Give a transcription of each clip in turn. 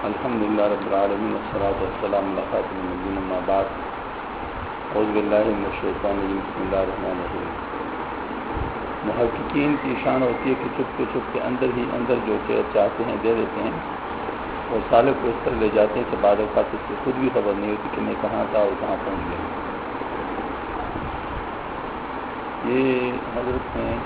الحمدللہ رب العالمین والصلاۃ والسلام علی خاتم النبیین اما بعد اعوذ باللہ من الشیطان الرجیم بسم اللہ الرحمن الرحیم۔ محققین کی شان ہوتی ہے کہ چپ کے اندر جو کہ چاہتے ہیں دے دیتے ہیں اور سالک کو اس طرح لے جاتے ہیں کہ بعد اوقات اس کو خود بھی خبر نہیں ہوتی کہ میں کہاں تھا اور کہاں پہنچ گیا۔ یہ حضرت نے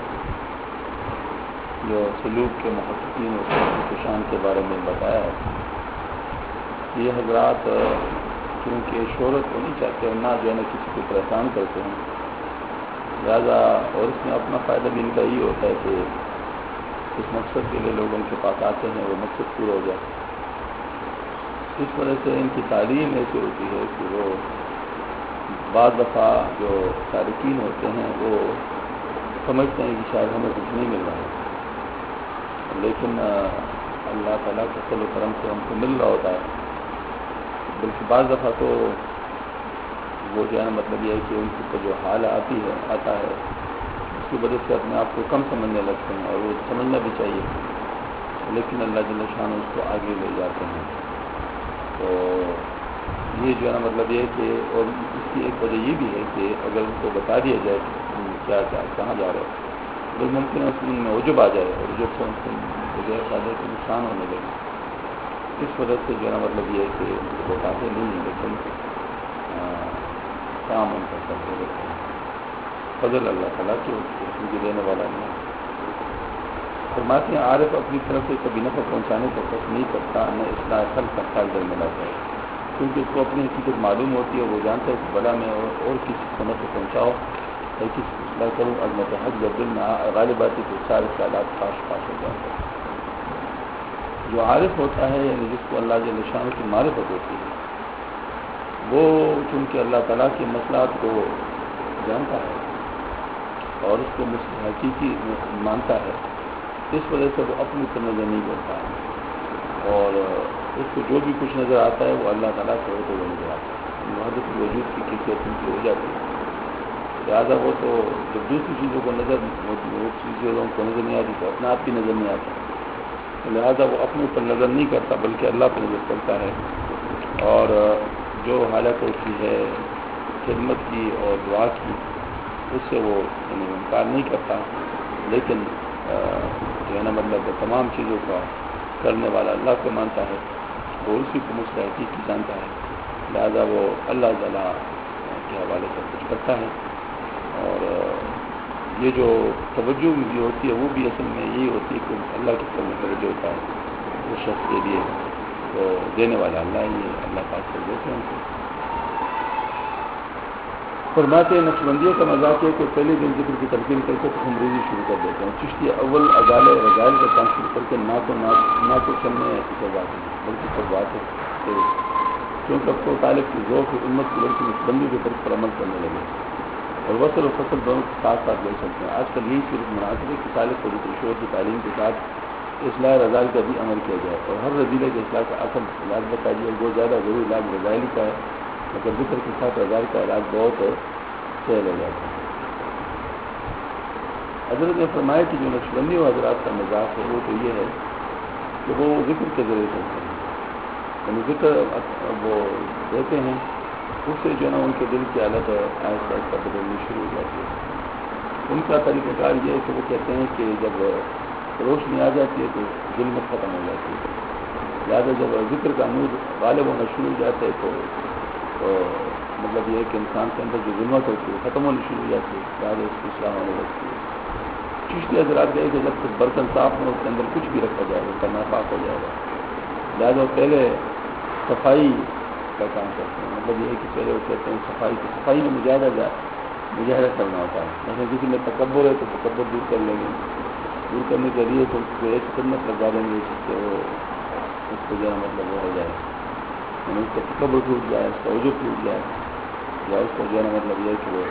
جو سلوک کے محققین اور کی شان کے بارے میں بتایا ہے، یہ حضرات کیونکہ شہرت کو نہیں چاہتے اور نہ جو ہے نا کسی کو پریشان کرتے ہیں، لہٰذا اور اس میں اپنا فائدہ بھی ان کا یہ ہوتا ہے کہ اس مقصد کے لیے لوگ ان کے پاس آتے ہیں وہ مقصد پورا ہو جائے۔ اس وجہ سے ان کی تعلیم ایسی ہوتی ہے کہ وہ بعض دفعہ جو تارکین ہوتے ہیں وہ سمجھتے ہیں کہ شاید ہمیں کچھ نہیں مل رہا ہے، لیکن اللہ تعالیٰ کے فضل و کرم سے ہم کو مل رہا ہوتا ہے۔ بلکہ بعض دفعہ تو وہ جو ہے نا مطلب یہ ہے کہ ان کو جو حال آتا ہے اس کی وجہ سے اپنے آپ کو کم سمجھنے لگتے ہیں، اور وہ سمجھنا بھی چاہیے، لیکن اللہ جل شان اس کو آگے لے جاتے ہیں۔ تو یہ جو ہے نا مطلب یہ ہے کہ اور اس کی ایک وجہ یہ بھی ہے کہ اگر ان کو بتا دیا جائے کہ تم کیا کہاں جا رہے ہو، تو ممکن ہے ان میں عجب آ جائے اور عجب سے ان کو بغیر فائدے کے نقصان ہونے لگے۔ اس وجہ سے جو ہے نا مطلب یہ ہے کہ ان کو بتاتے نہیں ہیں، لیکن کام ان کا کرتے رہتے ہیں۔ فضل اللہ تعالیٰ کی ہوتی ہے، کیونکہ دینے والا نہیں ہے۔ فرماتے ہیں عارف اپنی طرف سے کبھی نفع پہنچانے کا قصد نہیں کرتا، نہ اصلاح خلق کا خیال دل میں لاتا ہے، کیونکہ اس کو اپنی حقیقت معلوم ہوتی ہے۔ وہ جانتا ہے کہ بلا میں اور کسی کو نفع پہنچاؤ یا کسی کو اصلاح کروں، عظمت حق جب دل میں غالب آتی تو سارے خیالات پاش ہو جاتے ہیں۔ جو عارف ہوتا ہے یعنی جس کو اللہ جل شانہ کی معرفت ہوتی ہے، وہ چونکہ اللہ تعالیٰ کی مصلحت کو جانتا ہے اور اس کو حقیقی مانتا ہے، اس وجہ سے وہ اپنی پر نظر نہیں کرتا ہے، اور اس کو جو بھی کچھ نظر آتا ہے وہ اللہ تعالیٰ سے ہوتے ہوئے نظر آتا ہے۔ وحدت الوجود کی کیفیت ان کی ہو جاتی ہے، لہٰذا وہ تو جب دوسری چیزوں کو نظر نہیں آتی تو اپنے آپ کی نظر نہیں آتا، لہٰذا وہ اپنے اوپر نظر نہیں کرتا بلکہ اللہ پر نظر کرتا ہے، اور جو حالت ہوتی ہے خدمت کی اور دعا کی اس سے وہ انکار نہیں کرتا، لیکن جو ہے نا مطلب تمام چیزوں کا کرنے والا اللہ کو مانتا ہے اور اسی کو مستحقی کی جانتا ہے، لہذا وہ اللہ تعالیٰ کے حوالے سے کچھ کرتا ہے۔ اور یہ جو توجہ بھی ہوتی ہے وہ بھی اصل میں یہی ہوتی ہے کہ اللہ کی طرف توجہ ہوتا ہے اس شخص کے لیے، تو دینے والا اللہ ہی ہے، اللہ پاک کر دیتے ہیں ان کو۔ فرماتے ہیں نقشبندیوں کا مذاق ہے کہ پہلے دن ذکر کی تلقین کر کے تخمریزی شروع کر دیتے ہیں۔ چشتی اول ازالے رضائل کا کام شروع کر کے نہ تو چلنے اتباعات ہیں بلکہ تبات ہے، کیونکہ اب تو طالب کی ذوق امت کی لڑکی نقشبندی کے طرف پر عمل کرنے لگے اور وصل و فصل دونوں کے ساتھ ساتھ لے چلتے ہیں۔ آج کل یہی صرف مناسب ہے کہ طالب کو ذکر شعور کی تعلیم کے ساتھ اصلاح رضائل کا بھی عمل کیا جائے، اور ہر رضیلے کے اصلاح کا اصل علاج بتا دیا، وہ زیادہ ضرور علاج رضائل کا ہے، مگر ذکر کے ساتھ رضائل کا علاج بہت سہل ہو جاتا ہے۔ حضرت نے فرمایا کہ جو نقشبندی و حضرات کا مزاج ہے وہ تو یہ ہے کہ وہ ذکر کے ذریعے کرتے ہیں، یعنی ذکر وہ دیتے ہیں، اس سے جو ہے نا ان کے دل کی حالت آہستہ آہستہ بدلنی شروع ہو جاتی ہے۔ ان کا طریقہ کار یہ ہے کہ وہ کہتے ہیں کہ جب روشنی آ جاتی ہے تو ظلمت ختم ہو جاتی ہے، لہٰذا جب ذکر کا نور غالب ہونا شروع ہو جاتا ہے تو مطلب یہ ہے کہ انسان کے اندر جو ظلمت ہوتی ہے ختم ہونی شروع ہو جاتی ہے، لہٰذا اس کی اصلاح ہونے لگتی ہے۔ چشتی حضرات گئے کہ جب تک برتن صاف ہو اس کے اندر کچھ بھی رکھا جائے گا ناپاک ہو جائے گا، لہٰذا پہلے صفائی کا کام کرتے ہیں، مطلب یہ ہے کہ پہلے وہ کہتے ہیں صفائی میں مجاہدہ کرنا ہوتا ہے۔ مثلا کسی میں تکبر ہے تو تکبر دور کر لیں گے، دور کرنے کے لیے تو اس کو ایسی خدمت لگا دیں گے جس سے وہ اس کو جو ہے مطلب وہ ہو جائے، یعنی اس کا تکبر ٹوٹ جائے، اس کا عجب ٹوٹ جائے، یا اس کا جو ہے مطلب یہ ہے کہ وہ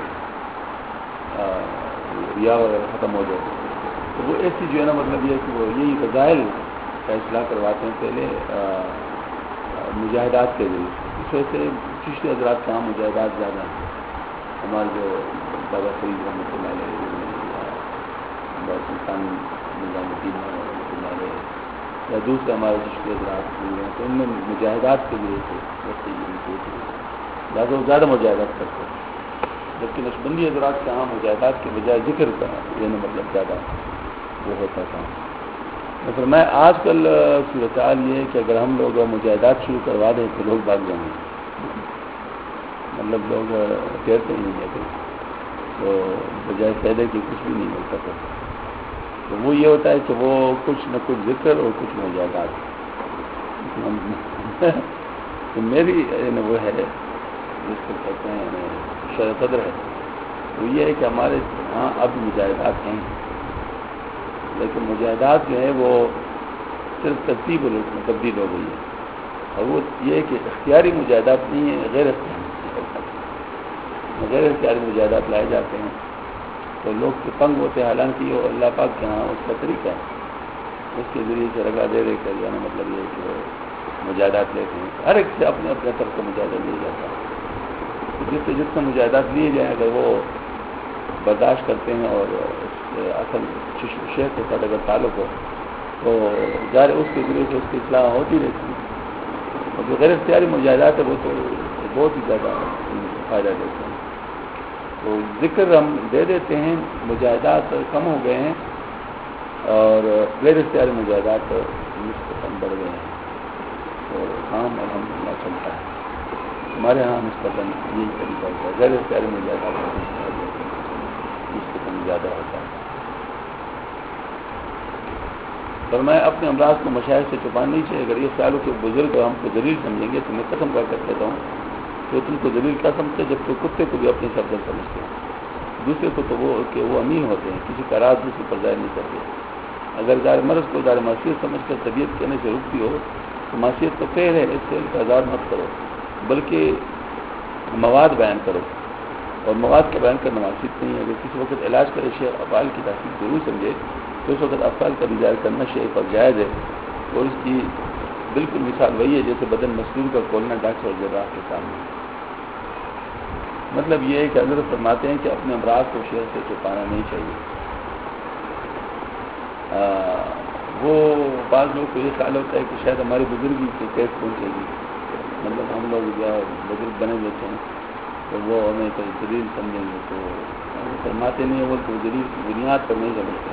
ریا وغیرہ ختم ہو جائے، تو وہ ایسی جو ہے نا مطلب یہ ہے کہ وہ یہی رضائل کا اصلاح کرواتے ہیں پہلے مجاہدات کے ذریعے۔ اس وجہ سے چشتی حضرات کا مجاہدات زیادہ ہیں۔ ہمارے جو بابا فرید رحمۃ اللہ علیہ، سلطان نظام الدین رحمۃ اللہ علیہ، یا دوسرے ہمارے رشتے حضرات ہوئے ہیں تو ان میں مجاہدات کے لیے تھے زیادہ مجاہدات کرتے ہیں، جبکہ نقشبندی حضرات کے عام مجاہدات کے بجائے ذکر کا یعنی مطلب زیادہ وہ ہوتا تھا۔ مثلا میں آج کل صورتحال یہ ہے کہ اگر ہم لوگ مجاہدات شروع کروا دیں تو لوگ بھاگ جائیں گے، مطلب لوگ ٹھہرتے ہی نہیں ہے تو بجائے فائدے کی کچھ بھی نہیں ملتا تھا۔ تو وہ یہ ہوتا ہے کہ وہ کچھ نہ کچھ ذکر اور کچھ مجاہدات تو میری وہ ہے جس کو کہتے ہیں شرح صدر ہے، وہ یہ ہے کہ ہمارے ہاں اب مجاہدات ہیں، لیکن مجاہدات جو ہے وہ صرف ترتیب میں تبدیل ہو گئی ہے، اور وہ یہ ہے کہ اختیاری مجاہدات نہیں ہیں، غیر اختیاری مجاہدات لائے جاتے ہیں تو لوگ تو تنگ ہوتے ہیں، حالانکہ یہ اللہ پاک کے ہاں اس کا طریقہ ہے، اس کے ذریعے سے رگا دے کر جانا، مطلب یہ ہے کہ وہ مجاہدات لیتے ہیں، ہر ایک سے اپنے اپنے طرف کا مجاہدہ لیا جاتا ہے، جس سے جتنے مجاہدات لیے جائیں اگر وہ برداشت کرتے ہیں اور اصل شیخ کے ساتھ اگر تعلق ہو تو ظاہر اس کے ذریعے سے اس کی اصلاح ہوتی رہتی ہے، اور جو غیر اختیاری مجاہدات ہے وہ تو بہت ہی زیادہ فائدہ دیتے ہیں۔ تو ذکر ہم دے دیتے ہیں، مجاہدات کم ہو گئے ہیں اور غیر اختیاری مجاہدات نسبتاً بڑھ گئے ہیں، تو کام الحمدللہ چلتا ہے ہمارے ہاں نسبتاً یہی طریقہ ہوتا ہے، غیر اختیاری مجاہدات نسبتاً زیادہ ہوتا ہے۔ پر میں اپنے امراض کو مشاہد سے چھپانا نہیں چاہیے، اگر یہ خیال ہو کہ بزرگ ہم کو ذلیل سمجھیں گے تو میں قسم کر کہتا ہوں کہ تم کو ذلیل کیا سمجھتے، جب کہ کتے کو بھی اپنے سردر سمجھتے ہیں، دوسرے کو تو وہ کہ وہ امین ہوتے ہیں، کسی کا راز دوسرے پر ظاہر نہیں کرتے۔ اگر ظاہر مرض کو ظاہر معصیت سمجھ کر طبیعت کہنے سے رکتی ہو تو معصیت تو فعل ہے، اس فعل کا آزاد مت کرو، بلکہ مواد بیان کرو، اور مواد کا بیان کرنا معصیت نہیں ہے۔ اگر کسی وقت علاج کرے شیخ افعال کی تحقیق ضرور سمجھے تو اس وقت افعال کا ظاہر کرنا شیخ پر جائز ہے، اور اس کی بالکل مثال وہی ہے جیسے بدن مسلول کا کھولنا ڈاکٹر اور جراح کے سامنے۔ مطلب یہ ہے کہ حضرت فرماتے ہیں کہ اپنے امراض کو شیخ سے چھپانا نہیں چاہیے۔ وہ بعض لوگ کو یہ خیال ہوتا ہے کہ شاید ہماری بزرگی سے کیس پہنچے گی، مطلب ہم لوگ جو بزرگ بنے ہوتے ہیں تو وہ ہمیں کوئی دلیل سمجھیں گے، تو فرماتے نہیں وہ تو دلیل کی بنیاد پر نہیں سمجھتے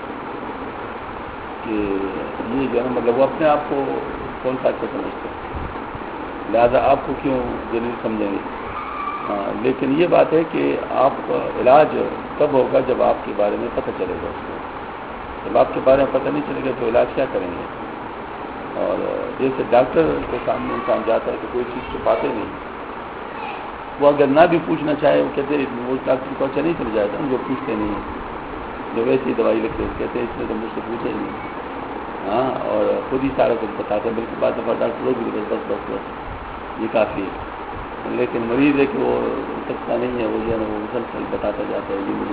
کہ یہ جو ہے مطلب وہ اپنے آپ کو کون سا اچھا سمجھتے ہیں، لہذا آپ کو کیوں دلیل سمجھیں گے۔ لیکن یہ بات ہے کہ آپ کا علاج تب ہوگا جب آپ کے بارے میں پتہ چلے گا اس کو، جب آپ کے بارے میں پتہ نہیں چلے گا تو علاج کیا کریں گے۔ اور جیسے ڈاکٹر کے سامنے انسان جاتا ہے تو کوئی چیز چھپاتے نہیں، وہ اگر نہ بھی پوچھنا چاہے وہ کہتے ہیں وہ ڈاکٹر کو اچھا نہیں چل جائے گا، جو پوچھتے نہیں ہیں، جو ویسی دوائی لکھتے ہیں کہتے ہیں اس نے تو مجھ سے پوچھا ہی نہیں، ہاں، اور خود ہی سارا کچھ بتاتے ہیں، بلکہ بعض دفعہ ڈاکٹر لوگ بھی بس یہ کافی ہے، لیکن مریض ہے کہ وہ سکتا نہیں ہے، وہ جو ہے وہ مسلسل بتاتا جاتا ہے یہ مجھے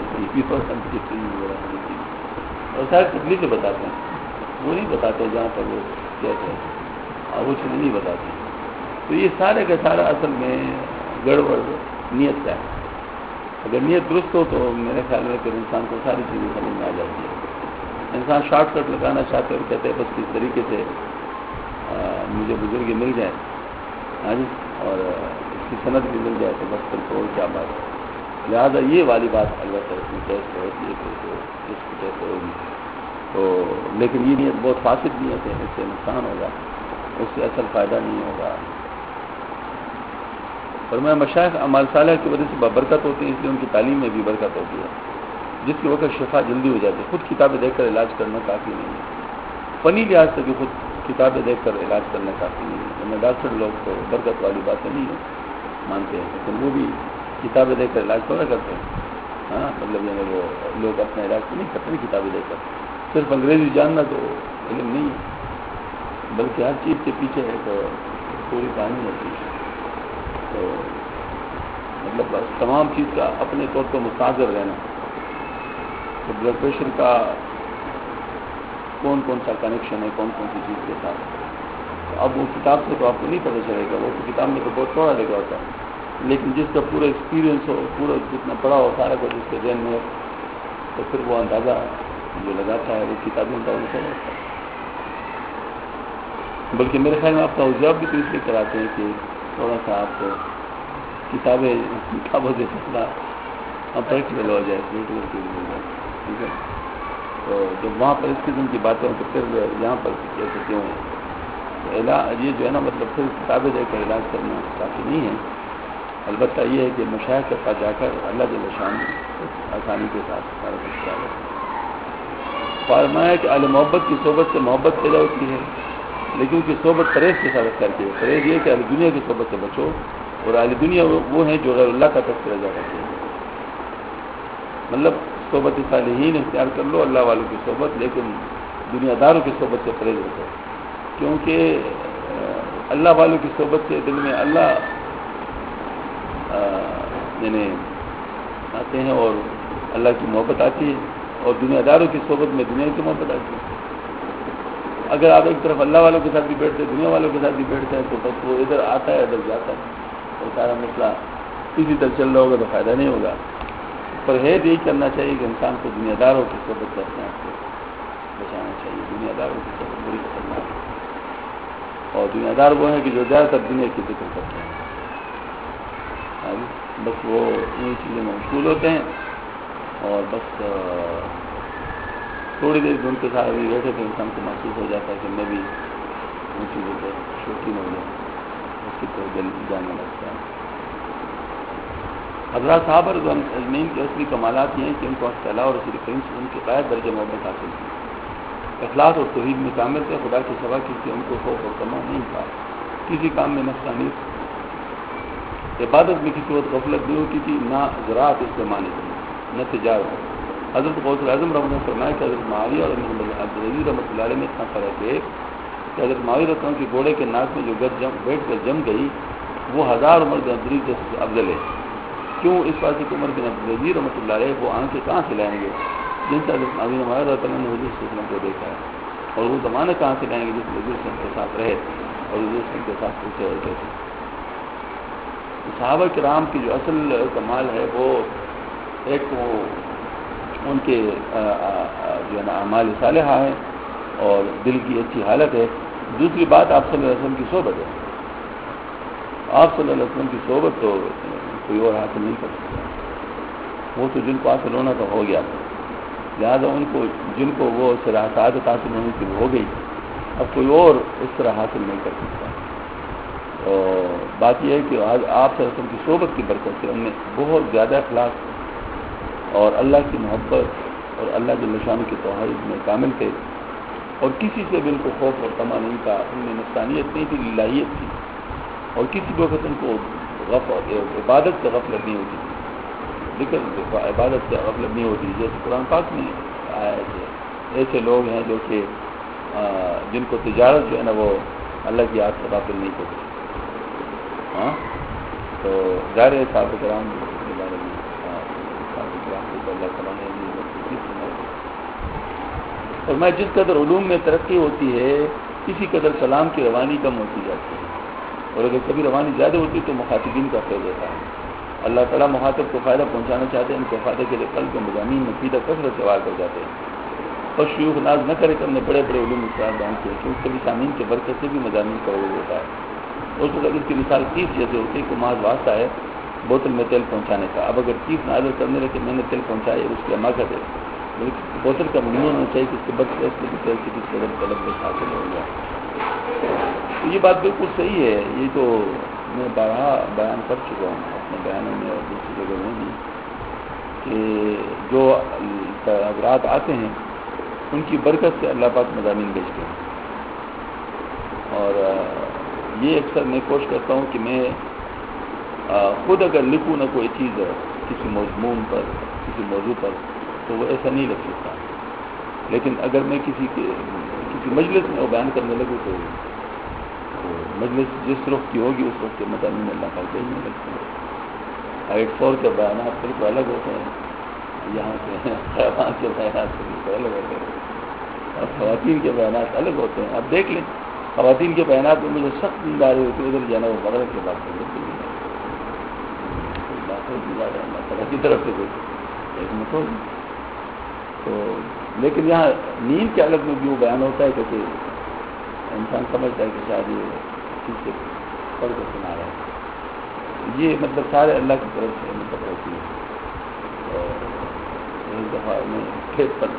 اور سارے تکلیفیں بتاتے ہیں، وہ نہیں بتاتے جہاں پر وہ کہتے ہیں، اور وہ چیزیں نہیں بتاتے، تو یہ سارے کا سارا اصل میں گڑبڑ نیت کا ہے۔ اگر نیت درست ہو تو میرے خیال میں کہ انسان کو ساری چیزیں سمجھ میں آ جاتی ہے۔ انسان شارٹ کٹ لگانا چاہتے ہیں اور کہتے ہیں بس کس طریقے سے مجھے بزرگی مل جائے، ہاں جی، اور اس کی سند بھی مل جائے تو بس پھر تو کیا بات ہے۔ لہٰذا یہ والی بات البتہ اس میں کیسے ہوتی ہے کہ اس کی کیسے ہوگی تو، لیکن یہ نیت بہت فاسد نیت ہے، اس سے نقصان ہوگا، اس سے اصل فائدہ نہیں ہوگا۔ اور میں مشائخ اعمال صالح کی وجہ سے برکت ہوتی ہے، اس لیے ان کی تعلیم میں بھی برکت ہوتی ہے، جس کی وقت شفا جلدی ہو جاتی ہے۔ خود کتابیں دیکھ کر علاج کرنا کافی نہیں ہے، فنی لحاظ سے بھی خود کتابیں دیکھ کر علاج کرنا کافی نہیں ہے، ورنہ ڈاکٹر لوگ تو برکت والی باتیں نہیں ہے مانتے ہیں، لیکن وہ بھی کتابیں دیکھ کر علاج تھوڑا کرتے ہیں، ہاں، مطلب یعنی وہ لوگ اپنا علاج تو نہیں کرتے کتابیں دیکھ کر، صرف انگریزی جاننا تو علم نہیں ہے، بلکہ ہر چیز کے پیچھے ایک پوری کہانی ہوتی ہے، تو مطلب بس تمام چیز کا اپنے طور پر مستحضر رہنا، تو بلڈ پریشر کا کون کون سا کنیکشن ہے کون کون سی چیز کے ساتھ، تو اب وہ کتاب سے تو آپ کو نہیں پتہ چلے گا، وہ تو کتاب میں تو بہت تھوڑا لکھا ہوتا ہے، لیکن جس کا پورا ایکسپیرینس ہو، پورا جتنا پڑھا ہو سارا کچھ اس کے ذہن میں ہو، تو پھر وہ اندازہ جو لگاتا ہے وہ کتابیں اندازہ چل جاتا ہے۔ بلکہ میرے خیال میں آپ توجیاب بھی تو اس لیے کراتے ہیں کہ تھوڑا سا آپ کو کتابوں سے فیصلہ پریکٹیکل ہو جائے، ٹھیک ہے. تو جب وہاں پر اس قسم کی باتیں ہوں تو پھر یہاں پر کیسے کیوں ہے علاج، یہ جو ہے نا مطلب پھر کتابیں دے کر علاج کرنا کافی نہیں ہے. البتہ یہ ہے کہ مشاہد کے پاس جا کر اللہ جل شان آسانی کے ساتھ سارا کچھ کیا ہے. فرمایا کہ اہل محبت کی صحبت سے محبت پیدا ہوتی ہے، لیکن کی صحبت پرہیز کے ساتھ کر کے پرہیز یہ کہ اہل دنیا کی صحبت سے بچو، اور اہل دنیا وہ ہیں جو غیر اللہ کا تذکرہ زیادہ کرتے ہیں. مطلب صحبت صالحین اختیار کر لو، اللہ والوں کی صحبت، لیکن دنیا داروں کی صحبت سے پرہیز رکھو، کیونکہ اللہ والوں کی صحبت سے دل میں اللہ یعنی آتے ہیں اور اللہ کی محبت آتی ہے، اور دنیا داروں کی صحبت میں دنیا کی محبت آتی ہے. اگر آپ ایک طرف اللہ والوں کے ساتھ بھی بیٹھتے ہیں، دنیا والوں کے ساتھ بھی بیٹھتے ہیں، تو بس وہ ادھر آتا ہے ادھر جاتا ہے، اور سارا مسئلہ اسی طرح چل رہا ہوگا تو فائدہ نہیں ہوگا. پرہیز یہی کرنا چاہیے کہ انسان کو دنیا داروں کی صحبت سے اپنے آپ کو بچانا چاہیے. دنیا داروں کی صحبت بڑی خطرناک ہے، اور دنیا دار وہ ہیں کہ جو زیادہ تر دنیا کی ذکر کرتے ہیں. بس وہ انہیں چیزیں میں مشغول ہوتے ہیں، اور بس تھوڑی دیر ان کے ساتھ بھی بیٹھے تو انسان کو محسوس ہو جاتا ہے کہ میں بھی ان چیزوں سے شوقین ہو جاؤں، اس کی طرف دل جانے لگتا ہے. حضرات صحابہ رضوان اجمعین کے اصلی کمالات یہ ہیں کہ ان کو اللہ اور رسول کریم سے ان کے غائب درجہ محبت حاصل کی، اخلاص اور توحید میں کامل تھے، خدا کی سوا کی ان کو خوف اور طمع نہیں تھا، کسی کام میں نفسانیت، عبادت میں کسی وقت غفلت نہیں ہوتی تھی، نہ زراعت اس سے مانی تھی، نہ تجارت. حضرت غوث اعظم رحمۃ اللہ نے فرمایا کہ حضرت معاویہ اور عبدالعزیز رحمۃ اللہ علیہ میں اتنا فرق ہے کہ حضرت معاویہ رضی اللہ عنہ کی گھوڑے کے ناک میں جو بیٹھ کر جم گئی وہ 1000 عمر بن عبدالعزیز سے افضل ہے. کیوں؟ اس بات کی عمر بن عبدالعزیز رحمۃ اللہ علیہ وہ آنکھیں کہاں سے لائیں گے جن سے حضرت معاویہ رضی اللہ عنہ نے حضور صلی اللہ علیہ وسلم کو دیکھا ہے، اور وہ زمانہ کہاں سے لائیں گے جس میں حضور صلی اللہ علیہ وسلم کے ساتھ رہے اور حضور صلی اللہ علیہ وسلم کے ساتھ پوچھے ہوتے تھے. صحابہ کرام کی جو اصل کمال ہے وہ ایک وہ ان کے جو ہے نا اعمال صالحہ ہیں اور دل کی اچھی حالت ہے. دوسری بات آپ صلی اللہ علیہ وسلم کی صحبت ہے. آپ صلی اللہ علیہ وسلم کی صحبت تو کوئی اور حاصل نہیں کر سکتا، وہ تو جن کو حاصل ہونا تو ہو گیا، لہٰذا ان کو جن کو وہ سعادت حاصل ہونے کی ہو گئی، اب کوئی اور اس طرح حاصل نہیں کر سکتا. اور بات یہ ہے کہ آج آپ صلی اللہ علیہ وسلم کی صحبت کی برکت سے ان میں بہت زیادہ اخلاص اور اللہ کی محبت اور اللہ کے نشان کی توحید میں کامل تھے، اور کسی سے بھی ان کو خوف اور طمع نہیں تھا. ان میں نفسانیت نہیں تھی، للہیت تھی، اور کسی وقت ان کو عبادت سے غفلت نہیں ہوتی تھی، ذکر عبادت سے غفلت نہیں ہوتی. جیسے قرآن پاک میں آیا ہے کہ ایسے لوگ ہیں جو کہ جن کو تجارت جو ہے نا وہ اللہ کی یاد سے غافل نہیں کرتی. ہاں تو ظاہر ہے صاحب کرام کے بارے میں اللہ تعالیٰ نے اور میں جس قدر علوم میں ترقی ہوتی ہے اسی قدر کلام کی روانی کم ہوتی جاتی ہے، اور اگر کبھی روانی زیادہ ہوتی ہے تو مخاطبین کا فیض ہوتا ہے. اللہ تعالیٰ مخاطب کو فائدہ پہنچانا چاہتے ہیں، ان کے فائدے کے لیے قلب کے مضامین میں سیدھا کثرت سے وار کر جاتے ہیں. اور شیوخ ناز نہ کرے کہ ہم نے بڑے بڑے علوم استعمال بیان کیے، کیونکہ کبھی سامعین کے برکت سے بھی مضامین کا عروج ہوتا ہے. اس وقت اس کی مثال کیس جیسے ہوتی ہے کہ محض واسطہ ہے بوتل میں تیل پہنچانے کا. اب اگر کیس نازل کرنے لگے کہ میں نے تیل پہنچایا اس کی حماقت ہے، بلکہ بوتل کا مضمون ہونا چاہیے کہ اس کے بچ فیصلے کی تیل سے کس قدر طلب حاصل ہو گیا. تو یہ بات بالکل صحیح ہے. یہ تو میں بارہا بیان کر چکا ہوں اپنے بیانوں میں اور دوسری جگہوں میں بھی کہ جو حضرات آتے ہیں ان کی برکت سے اللہ پاک مضامین بھیجتے ہیں. اور یہ اکثر میں کوشش کرتا ہوں کہ میں خود اگر لکھوں نہ کوئی چیز کسی مضمون پر کسی موضوع پر تو وہ ایسا نہیں لکھ سکتا، لیکن اگر میں کسی مجلس میں وہ بیان کرنے لگوں تو مجلس جس رخ کی ہوگی اس رخ کے مضامین اللہ پاک بھیجنے لگتے ہیں. ایک فور کے بیانات بالکل الگ ہوتے ہیں، یہاں سے خیابان کے بیانات بالکل الگ ہوتے ہیں، اور خواتین کے بیانات الگ ہوتے ہیں. اب دیکھ لیں خواتین کے بیانات میں مجھے سخت نیند آ رہی ہوتی ہے، ادھر جانا وہ مغرب کے بات کرنے اللہ تعالیٰ کی طرف سے کوئی حکمت ہوگی تو. لیکن یہاں نیند کے الگ میں بھی وہ بیان ہوتا ہے کیونکہ انسان سمجھتا ہے کہ شاید یہ ٹھیک سے پڑھ کے سنا رہا ہے. یہ مطلب سارے اللہ کی طرف سے مطلب ہوتی ہے. اور ایک دفعہ میں کھیت پر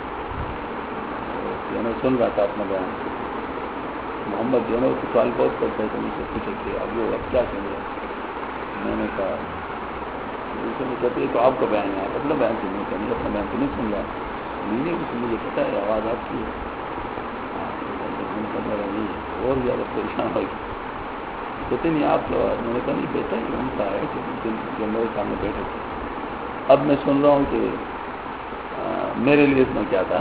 میں سن رہا تھا اپنا بیان. محمد جو ہے اس سوال بہت کرتا ہے تو مجھ سے پوچھے کہ اب وہ اب کیا سن رہے. میں نے کہا کہتے تو آپ کا بیان ہے, آپ اپنا بیان سننے کا نہیں, اپنا بیان تو نہیں سن رہا. نہیں اس مجھے پتا ہے آواز آپ کی ہے. نہیں اور زیادہ پریشان ہو گئی. کہتے نہیں آپ تو. میں نے کہا نہیں بیٹا یہ ان کا ہے کہ جو میرے سامنے بیٹھے تھے. اب میں سن رہا ہوں کہ میرے لیے اس میں کیا تھا.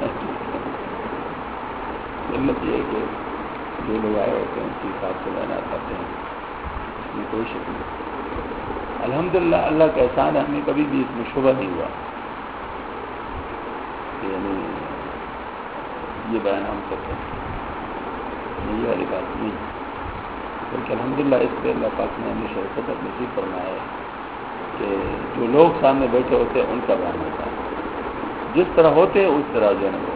علت یہ ہے کہ جو لوگ آئے ہوتے ہیں اس کے حساب سے بیانات کرتے ہیں, اس میں کوئی شک نہیں. الحمدللہ اللہ کا احسان ہے, ہمیں کبھی بھی اس میں شبہ نہیں ہوا کہ یعنی یہ بیان ہم کرتے ہیں, یہ والی بات نہیں. بلکہ الحمدللہ اس پہ اللہ پاک نے ہمیں شرکت نصیب فرمایا ہے کہ جو لوگ سامنے بیٹھے ہوتے ہیں ان کا بیان ہوتا ہے, جس طرح ہوتے ہیں اس طرح جو ہے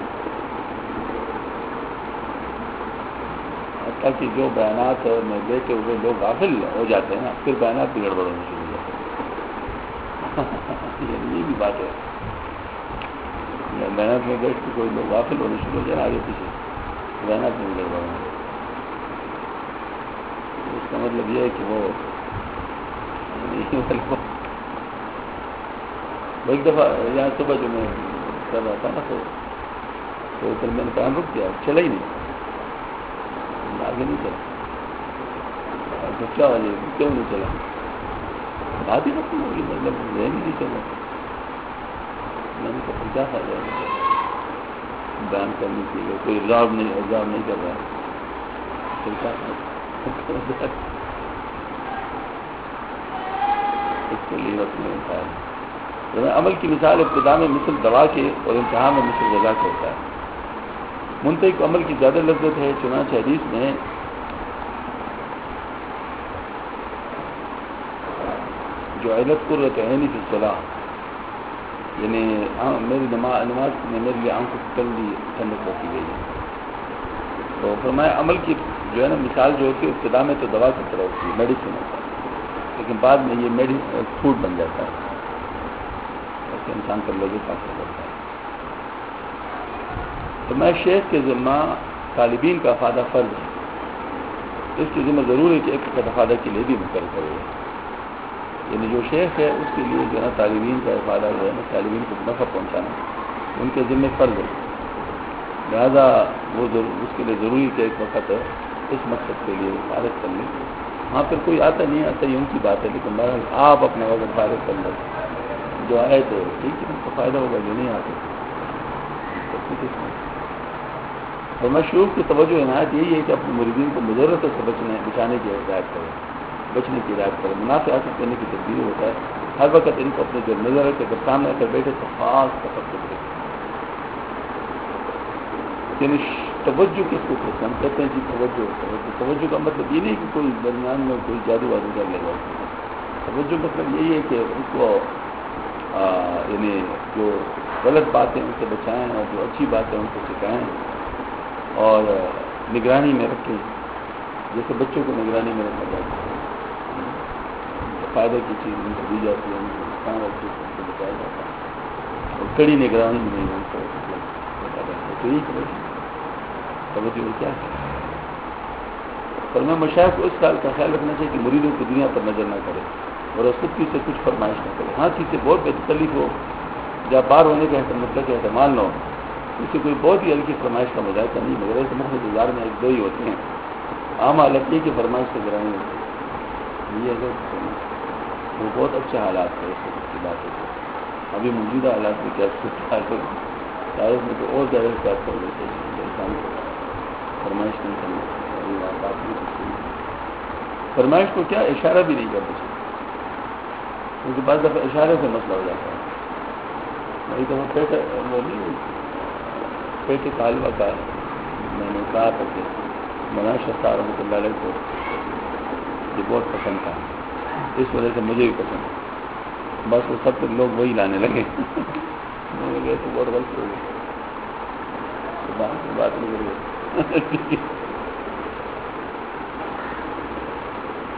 تاکہ جو بیانات میں بیٹھے ہوئے لوگ غافل ہو جاتے ہیں نا, پھر بیانات بھی گڑبڑ ہونے شروع ہو جاتے ہیں. یہ بھی بات ہے, بیانات میں بیٹھ کے کوئی لوگ غافل ہونے شروع ہو جائے آگے پیچھے, بیانات میں بھی گڑبڑ ہونے. اس کا مطلب یہ ہے کہ وہ ایک دفعہ یہاں صبح جو میں کر رہا تھا نا تو پھر میں نے کام رک دیا, چلا ہی نہیں, آگے نہیں چلا. کیا وجہ کیوں نہیں چلا, بات ہی ختم ہوگی, مطلب ذہن نہیں چلا. میں نے کہا کیا فائدہ ہے بیان کرنے کے لیے, کوئی ابزارو نہیں کر رہا ہے, پھر کیا فائدہ. اس کے لیے وقت نہیں تھا. عمل کی مثال ابتدا میں مثل دوا کے اور انتہا میں مثل غذا کے ہوتا ہے. منتہی کو عمل کی زیادہ لذت ہے, چنانچہ حدیث میں جو علت قرۃ عینی فی الصلاۃ, یعنی میری نماز میں میرے لیے آنکھوں کی ٹھنڈی ٹھنڈک رکھی گئی ہے. تو فرمایا عمل کی جو ہے نا مثال جو ہوتی ہے ابتدا میں تو دوا کی طرح ہوتی ہے, میڈیسن ہوتا ہے, لیکن بعد میں یہ فوڈ بن جاتا ہے, ایسے انسان کا لذت حاصل کرتا ہے. تو میں شیخ کے ذمہ طالبین کا افادہ فرض ہے, اس کی ذمہ ضرور ہے کہ ایک افادہ کے لیے بھی مقرر کرے. یعنی جو شیخ ہے اس کے لیے جو ہے نا طالبین کا افادہ جو ہے نا طالبین کو نفع پہنچانا ان کے ذمہ فرض ہے. لہذا وہ اس کے لیے ضروری کہ ایک وقت اس مقصد کے لیے فارغ کر لیں. وہاں پھر کوئی آتا نہیں آتا یہ ان کی بات ہے, لیکن بہرحال آپ اپنے وقت فارغ کر لیں. جو آئے تو ٹھیک ہے, ان کو فائدہ ہوگا, جو نہیں آتے اور مشروع کی توجہ عنایت یہی ہے کہ اپنے مریدین کو مضرتوں سے بچانے کی ہدایت کرے, بچنے کی ہدایت کرے. منافع حاصل کرنے کی تدبیر ہوتا ہے ہر وقت ان کو اپنے جو نظر کے اگر سامنے آ کر بیٹھے تو خاص تفکر کرے. یعنی توجہ کس کو ہم کہتے ہیں جی توجہ کا مطلب یہ نہیں کہ کوئی درمیان میں کوئی جادو وادو کر لے گا. توجہ مطلب یہی ہے کہ اس کو یعنی جو غلط باتیں ان سے بچائیں اور جو اچھی باتیں ان کو سکھائیں اور نگرانی میں رکھیں, جیسے بچوں کو نگرانی میں رکھا جاتا ہے, فائدہ کی چیز ان کو دی جاتی ہے, ان کو نقصان والی چیز ان کو بچایا جاتا ہے, اور کڑی نگرانی میں نہیں ان کو بتا جاتا ہے. تو یہی توجہ کیا ہے. پر میں مشاہد کو اس کا خیال رکھنا چاہیے کہ مریدوں کی دنیا پر نظر نہ کرے اور خود کی سے کچھ فرمائش نہ کرے. ہاں چیز سے بہت بے تکلیف ہو, جب بار ہونے کا مطلب کہ احتمال نہ ہو, اس سے کوئی بہت ہی ہلکی فرمائش کا مذائقہ نہیں, مگر اس مخصوص گزار میں ایک دو ہی ہوتے ہیں. عام حالت یہ کہ فرمائش سے گرانی ہوتی ہے, یہ اگر وہ بہت اچھے حالات ہے اس وقت کی بات ہے. ابھی موجودہ حالات میں کیا تاریخ میں تو اور زیادہ بات کر دیتے ہیں انسان کو فرمائش نہیں کرنا, بات نہیں کرتی. فرمائش کو کیا اشارہ بھی نہیں کرتے, کیونکہ بعض دفعہ اشارے سے مسئلہ ہو جاتا ہے. ایک دفعہ پیٹ کا حلوہ کا میں نے کہا تھا کہ مولانا شاہ صاحب رحمۃ اللہ علیہ کو یہ بہت پسند تھا, اس وجہ سے مجھے بھی پسند ہے. بس وہ سب تک لوگ وہی لانے لگے. میں گئے تو بہت غلط ہو گئی, بات نہیں کر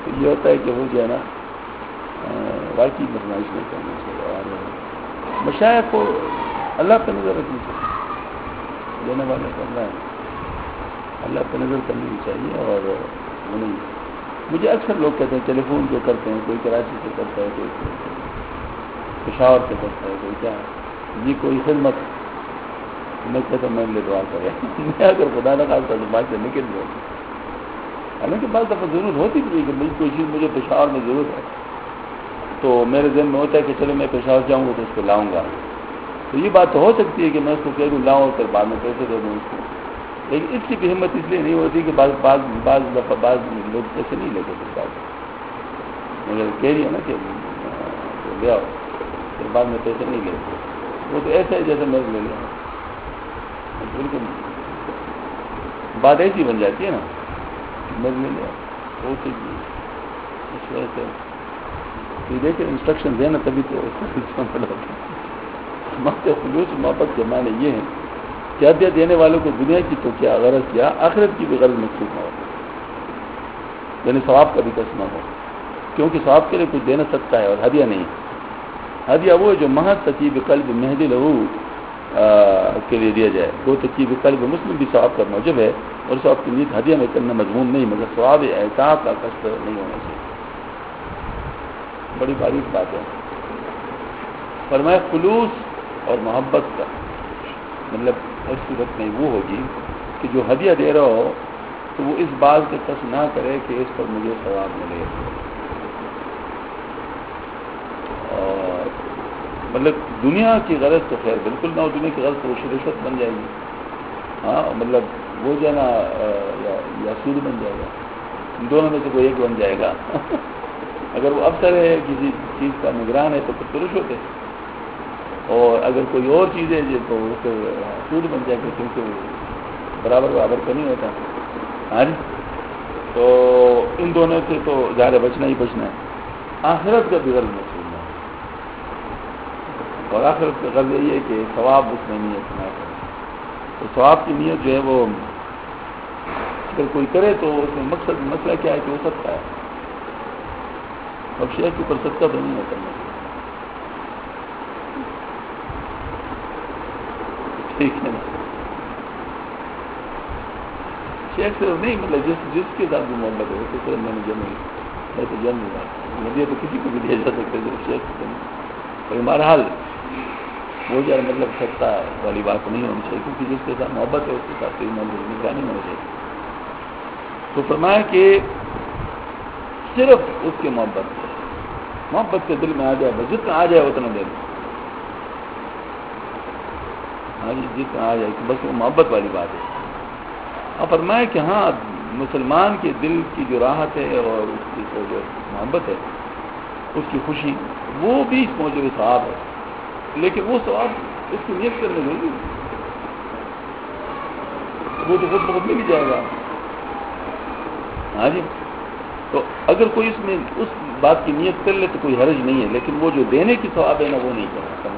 تو یہ ہوتا ہے کہ وہ جو ہے نا واقعی بدمائش نہیں کرنا چاہیے، اور مشائخ کو اللہ پہ نظر رکھنی چاہیے، دینے والے کو اللہ پہ نظر کرنی چاہیے۔ اور وہ نہیں، مجھے اکثر لوگ کہتے ہیں ٹیلی فون جو کرتے ہیں، کوئی کراچی سے کرتا ہے، کوئی پشاور سے کرتا ہے، کوئی کیا یہ کوئی خدمت، میں کہتا ہوں میرے لیے دعا کرے میں اگر خدا نہ خاص کر بات سے نکل جاؤں، حالانکہ بعض دفعہ ضرورت ہوتی بھی ہے کہ مجھے کوئی چیز مجھے پشاور میں ضرورت ہے، تو میرے ذہن میں ہوتا ہے کہ چلو میں پشاور جاؤں گا تو اس کو لاؤں گا، تو یہ بات تو ہو سکتی ہے کہ میں اس کو کہہ دوں لاؤں پھر بعد میں پیسے دے دوں اس کو، لیکن اس کی بھی ہمت اس لیے نہیں ہوتی کہ بعض لوگ پیسے نہیں لیتے مگر کہہ رہی ہے نا کہ لے آؤ، پھر بعد میں پیسے نہیں لیتے، وہ تو ایسا ہے جیسے میں لے لیا، بالکل بات ایسی بن جاتی ہے نا میں لے لیا، وہ اس وجہ سے یہ دیکھیں انسٹرکشن دینا تبھی تو خلوص محبت کے معنی یہ ہے کہ ہدیہ دینے والوں کو دنیا کی تو کیا غرض کیا آخرت کی بھی غرض مقصود نہ ہو، یعنی ثواب کا بھی قصد نہ ہو، کیونکہ ثواب کے لیے کچھ دینا سکتا ہے اور ہدیہ نہیں، ہدیہ وہ ہے جو محض تطیب قلب مہدی لہو کے لیے دیا جائے، وہ تطیب قلب مسلم بھی ثواب کا موجب ہے، اور ثواب کی نیت ہدیہ میں کرنا مضمون نہیں، مگر ثواب اعتاب کا قصد نہیں ہونا چاہیے، بڑی باریک بات ہے۔ فرمایا خلوص اور محبت کا مطلب اس صورت میں وہ ہوگی کہ جو ہدیہ دے رہا ہو تو وہ اس بات کا قصد نہ کرے کہ اس پر مجھے ثواب ملے، اور مطلب دنیا کی غرض تو خیر بالکل نہ ہو، دنیا کی غرض تو وہ رشوت بن جائے گی، ہاں مطلب وہ جو ہے نا یا سود بن جائے گا، ان دونوں میں سے کوئی ایک بن جائے گا اگر وہ افسر ہے کسی چیز کا نگران ہے تو پھر تو رشوت ہے، اور اگر کوئی اور چیز ہے تو پھر سود بن جائے گا، کیونکہ برابر کا نہیں ہوتا، ہاں جی، تو ان دونوں سے تو ظاہر بچنا ہی بچنا ہے، آخرت کا بھی غرض مقصود ہے، اور آخرت کا غرض یہی ہے کہ ثواب اس میں نیت نہ کرے، تو ثواب کی نیت جو ہے وہ اگر کوئی کرے تو اس میں مقصد مسئلہ کیا ہے کہ وہ صدقہ ہے، اب شیخ کے اوپر صدقہ تو نہیں کرنا ٹھیک ہے نا، شیخ صرف نہیں مطلب جس کے ساتھ بھی محبت ہے تو صرف میں نے جنم مجھے تو کسی کو بھی دیا جا سکتا ہے صرف شیخ سے نہیں، بہرحال وہ جو مطلب صدقہ والی بات نہیں ہونی چاہیے، کیونکہ جس کے ساتھ محبت ہے اس کے ساتھ کوئی نگرانی نہیں ہونی چاہیے، تو فرمایا کہ صرف اس کی محبت کے دل میں آ جائے، بس جتنا آ جائے اتنا دے دو، ہاں جی جتنا آ جائے بس وہ محبت والی بات ہے۔ اب فرمایا کہ ہاں مسلمان کے دل کی جو راحت ہے اور اس کی جو محبت ہے، اس کی خوشی، وہ بھی اس موجود ثواب ہے، لیکن وہ ثواب اس کی نیت کرنے ضروری ہے، وہ تو خود بخود مل جائے گا، ہاں جی، تو اگر کوئی اس میں اس بات کی نیت کر لے تو کوئی حرج نہیں ہے، لیکن وہ جو دینے کی ثواب ہے نا وہ نہیں کرنا،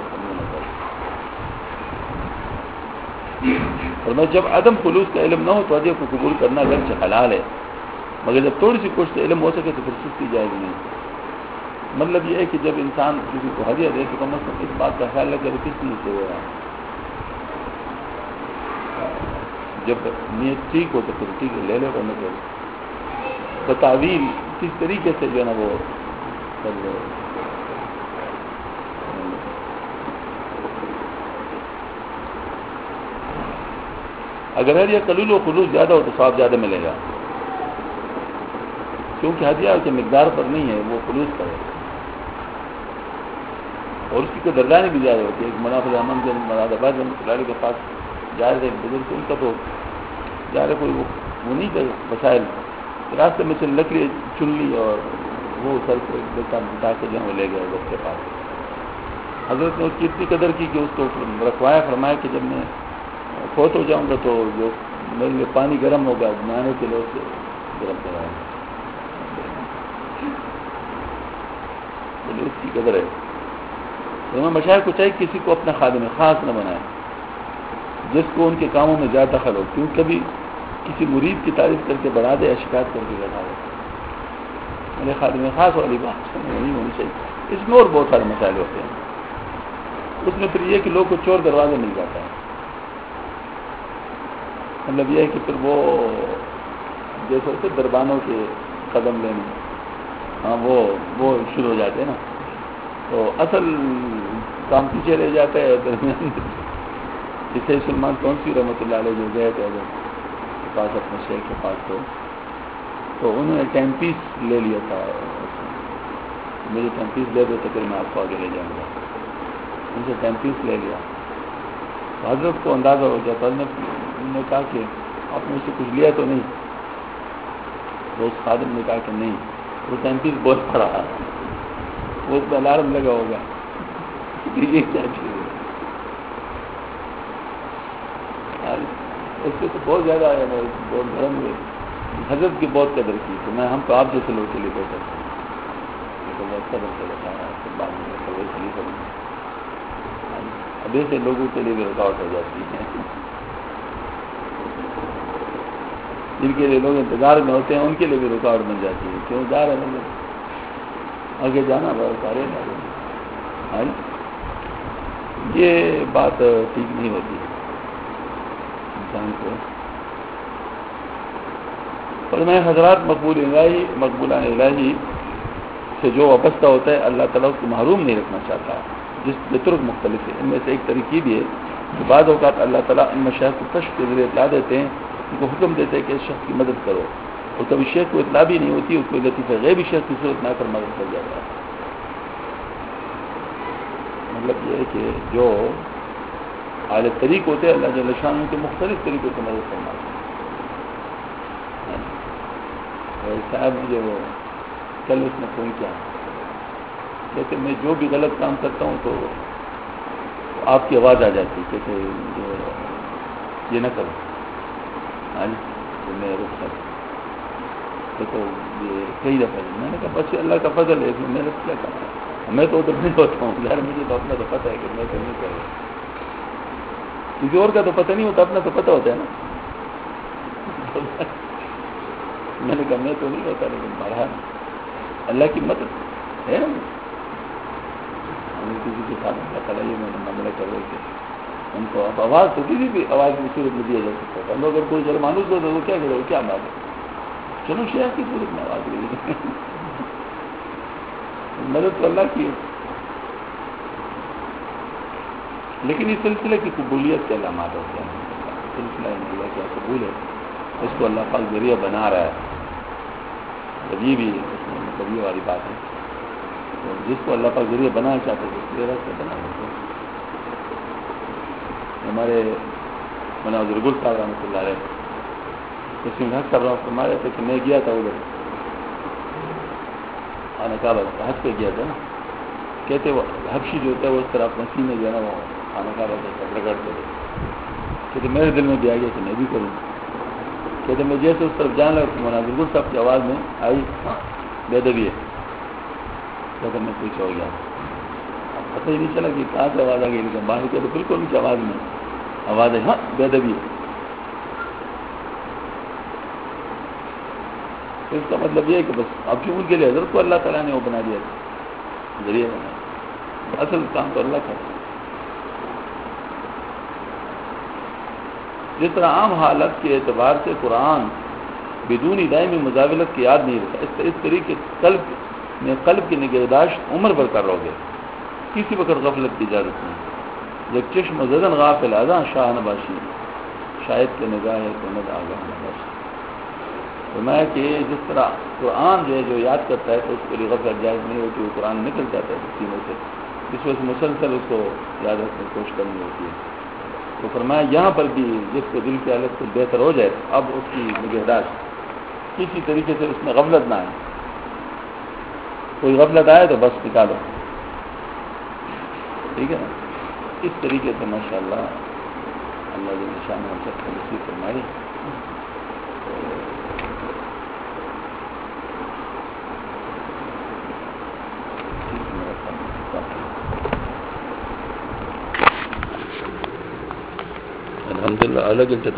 اور میں جب عدم خلوص کا علم نہ ہو تو ہدیہ کو قبول کرنا اگرچہ حلال ہے، مگر جب تھوڑی سی کوشش سے علم ہو سکے تو پھر سستی جائز نہیں، مطلب یہ ہے کہ جب انسان کسی کو ہدیہ دے تو کم از کم اس بات کا خیال رکھے کہ کس نیت سے ہو رہا ہے، جب نیت ٹھیک ہو تو پھر ٹھیک ہے لے لو، کرنے کے بتاویل کس طریقے سے جو ہے نا وہ کر لو، اگر ہدیہ قلیل و خلوص زیادہ ہو تو ثواب زیادہ ملے گا، کیونکہ ہدیہ کے مقدار پر نہیں ہے، وہ خلوص پر ہے، اور اس کی کوئی درجانی بھی زیادہ ہوتی ہے۔ ایک منافع امن کے مراد آباد کھلاڑی کے پاس جا رہے بزرگ، ان کا تو جا رہے کوئی وہ نہیں تھا وسائل، راستے میں سے لکڑی چن لی اور وہ سر کو بتا کے جو ہے وہ لے گیا اس کے پاس، حضرت نے اس کی اتنی قدر کی کہ اس کو رکھوایا، فرمایا کہ جب میں فوت ہو جاؤں گا تو جو میرے لیے پانی گرم ہوگا نہانے کے لیے اس سے گرم کرایا، اس کی قدر ہے۔ تو مشاہد کو چاہیے کسی کو اپنا خادم خاص نہ بنائے جس کو ان کے کاموں میں زیادہ دخل ہو، کیوں کبھی کسی مرید کی تعریف کر کے بڑھا دے یا شکایت کر کے بڑھا دے، میرے خیال میں خاص والی بات نہیں ہونی چاہیے. اس میں اور بہت سارے مسائل ہوتے ہیں. اس میں پھر یہ کہ لوگ کو چور دروازے مل جاتا ہے. مطلب یہ ہے کہ پھر وہ جیسے ہوتے دربانوں کے قدم لینے، ہاں وہ شروع ہو جاتے ہیں نا، تو اصل کام پیچھے رہ جاتا ہے درمیان. جسے سلمان کونسی رحمۃ اللہ علیہ جو گئے تھے پاس اپنے شیخ کے پاس، تو انہوں نے ٹائم پیس لے لیا تھا. مجھے ٹائم پیس دے دو تو پھر میں آپ کو آگے لے جاؤں گا. ان سے ٹائم پیس لے لیا. حضرت کو اندازہ ہو گیا. حضرت نے کہا کہ آپ نے اس سے کچھ لیا تو نہیں؟ تو اس خادم نے کہا کہ نہیں. وہ ٹائم پیس بہت پڑا، وہ اس پہ الارم لگا ہوگا یہ کیا چیز ہے. اس سے تو بہت زیادہ آیا، بہت گرم ہوئے. حضرت کی بہت قدر کی تو ہم تو آپ جیسے لوگ کے لیے بہت اچھا تو بہت قدر سے بتایا. بعد میں اب ایسے لوگوں کے لیے بھی رکاوٹ ہو جاتی ہے جن کے لیے لوگ انتظار میں ہوتے ہیں، ان کے لیے بھی رکاوٹ بن جاتی ہے. کیوں جا رہے ہیں آگے جانا بہت سارے یہ بات ٹھیک نہیں ہوتی انسان کو. اور میں حضرات مقبولان الہی سے جو وابستہ ہوتا ہے، اللہ تعالیٰ اس کو محروم نہیں رکھنا چاہتا. جس بطرق مختلف ہے، ان میں سے ایک طریقے بھی ہے کہ بعض اوقات اللہ تعالیٰ ان مشائخ کو کشف کے ذریعے اطلاع دیتے ہیں، ان کو حکم دیتے ہیں کہ اس شخص کی مدد کرو. اور کبھی شیخ کو اطلاع بھی نہیں ہوتی، اس کو لطیفہ غیبی شیخ کی صورت میں آ کر مدد کر جاتا ہے. مطلب یہ ہے کہ جو اعلی طریق ہوتے ہیں، اللہ جل شانہ ان کے مختلف طریقوں سے مدد کرنا. صاحب مجھے وہ کل اس نے فون کیا، کہتے میں جو بھی غلط کام کرتا ہوں تو آپ کی آواز آ جاتی، کہتے یہ نہ کرو. ہاں جی تو میں رخ کر تو یہ کئی دفعہ میں نے کہا بس اللہ کا فضل ہے، اس میں محنت کیا کرنا ہے. میں تو ادھر نہیں ہوتا ہوں یار، مجھے تو اپنا تو پتہ ہے کہ میں تو نہیں کروں. کسی اور کا تو پتہ نہیں ہوتا، اپنا تو پتہ ہوتا ہے نا. میں نے کہا میں تو نہیں ہوتا، لیکن بہرحال اللہ کی مدد ہے نا. کسی کے ساتھ اللہ تعالیٰ یہ میں معاملہ کر رہے تھے، ان کو اب آواز تو کسی بھی آواز کی صورت میں دیا جا سکتا تھا. اگر کوئی جب مانوس ہوتا تو کیا کرے، وہ کیا بات ہے، چلو شیخ کی صورت میں آواز لے مدد تو اللہ کی ہے. لیکن اس سلسلے کی قبولیت کے علامات ہوتے ہیں. سلسلہ اللہ کیا قبول ہے، اس کو اللہ پاک ذریعہ بنا رہا ہے. جب یہ بھی اس میں مطلب یہ والی بات ہے، تو جس کو اللہ پاک ذریعہ بنانا چاہتے ہیں اس کے راستے بنا دیتے ہیں. ہمارے مولانا عبدالغل صاحب رحمۃ اللہ علیہ تسلیم حق صاحب رحمۃ اللہ علیہ کہ میں گیا تھا ادھر خانہ کعبہ حج پہ گیا تھا نا. کہتے وہ حبشی جو ہوتا ہے وہ اس طرح اپنے سینے جو ہے نا وہ خانہ کعبہ سے رگڑتے تھے. کہتے میرے دل میں بھی آ گیا کہ میں بھی کروں. کہتے میں جیسے اس طرف جانے لگا مولانا عبدالغل صاحب کی آواز میں آئی بے ادبی ہے. کہتے میں پیچھے ہو گیا، پتہ ہی نہیں چلا کہ کہاں سے آواز آ گئی، لیکن باہر کے تو بالکل نیچے آواز میں آواز ہے، ہاں بے ادبی ہے. اس کا مطلب یہ ہے کہ بس اب جو ان کے لیے حضرت کو اللہ تعالیٰ نے وہ بنا دیا ذریعہ بنا. اصل کام تو اللہ کا. جس طرح عام حالت کے اعتبار سے قرآن بدون دائمی مزاولت کی یاد نہیں رکھتا، اس طریقے قلب کی نگہداشت عمر بھر کر رہو گے. کسی وقت غفلت کی اجازت نہیں. جب چشم زدن غافل ازاں شاہ نباشی، شاید کے نگاہ کند آگاہ نباشی. فرمایا کہ جس طرح قرآن جو ہے جو یاد کرتا ہے تو اس کے لیے غفلت جائز نہیں ہوتی، وہ قرآن نکل جاتا ہے سینے سے، اس وجہ سے مسلسل اس کو یاد رکھنے کی کوشش کرنی ہوتی ہے. تو فرمایا یہاں پر بھی جس کو دل کی حالت سے بہتر ہو جائے اب اس کی نگہداشت کسی طریقے سے اس میں غفلت نہ آئے. کوئی غفلت آئے تو بس نکالو، ٹھیک ہے نا. اس طریقے سے ماشاء اللہ اللہ جل شانہ ہم سب کو نصیب فرمائے. الحمدللہ الگ